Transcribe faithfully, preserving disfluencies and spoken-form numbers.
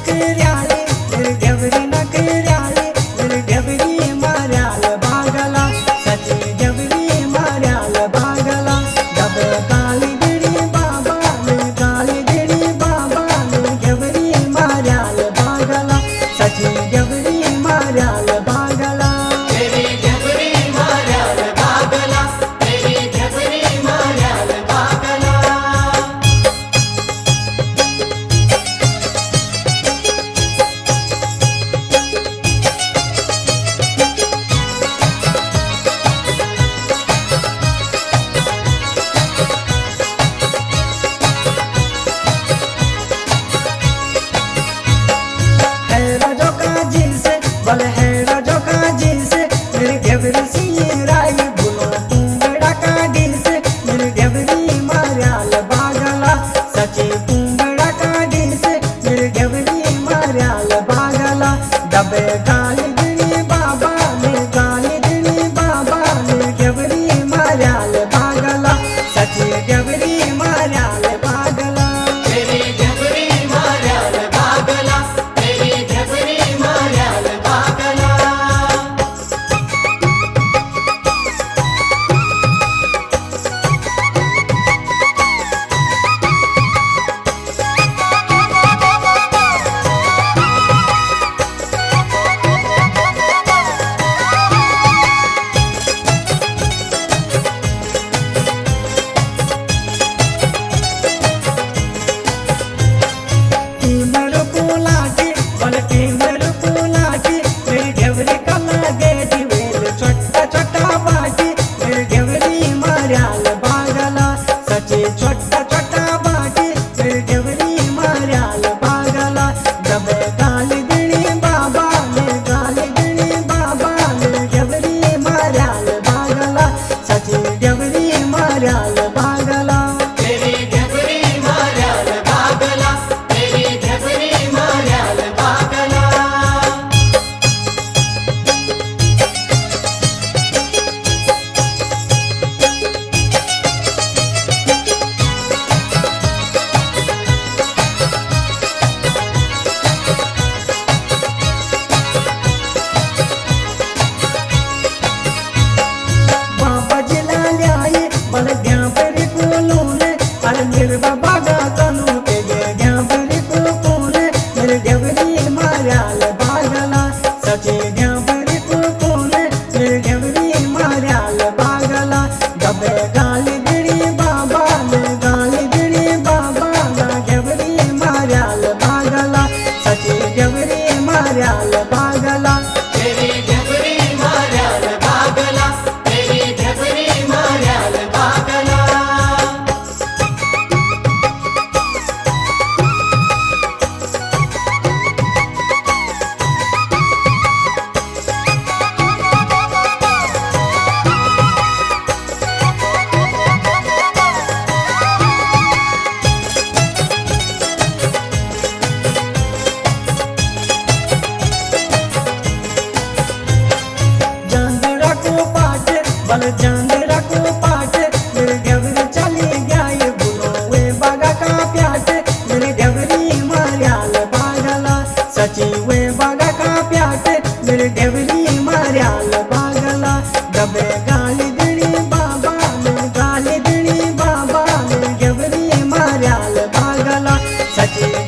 नकऱ्याली मेरी ढेबरी नकऱ्याली मेरी ढेबरी मार्याल बागला सची ढेबरी मार्याल बागला जब काली दिड़ी बाबा ने काली दिड़ी बाबा ने ढेबरी मार्याल बागला सची ढेबरी मार्याल बागला मेरी ढेबरी मार्याल बागला मेरी ढेबरी मार्याल बागला बल है राजो का जिसे मेरी ढेबरी सी राई भूलो कुंबड़ा का डिसे मेरी ढेबरी मार्याल बागला सची कुंबड़ा का डिसे मेरी ढेबरी मार्याल बागला दबे गाली दिनी बाबा ने गाली दिनी बाबा ने ढेबरी मार्याल बागला सची ढेबरी मार्याल बागला मेरी ढेबरी मार्याल बागला मेरी ढेबरी मार्याल बागला छोटा छोटा बाटी मेरी ढेबरी मार्याल बागला जब गाली दिनी बाबा ने गाली दिनी बाबा ने ढेबरी मार्याल बागला सची ढेबरी मार्याल बागला मेरी ढेबरी मार्याल बागला मेरी ढेबरी मार्याल बागला बल ढेबरी कोलूने अरे मेरे बागा कनु के ढेबरी कोलूने मेरे ढेबरी मार्याल बागला सची ढेबरी कोलूने मेरे ढेबरी मार्याल बागला दबे गाली दिनी बाबा ने गाली दिनी बाबा ना ढेबरी मार्याल बागला सची ढेबरी मार्याल बागला मेरी ढेबरी मार्याल बागला मेरी ढेबरी मार्याल बागला जांदरा को पाट बल जांदरा को पाट मेरी ढेबरी चली गई बुलो वे बागा का प्याट मेरी ढेबरी मार्याल बागला सची वे बागा का प्याट मेरी ढेबरी मार्याल बागला दबे गाली दिनी बाबा ने गाली दिनी बाबा ने ढेबरी मार्याल बागला सची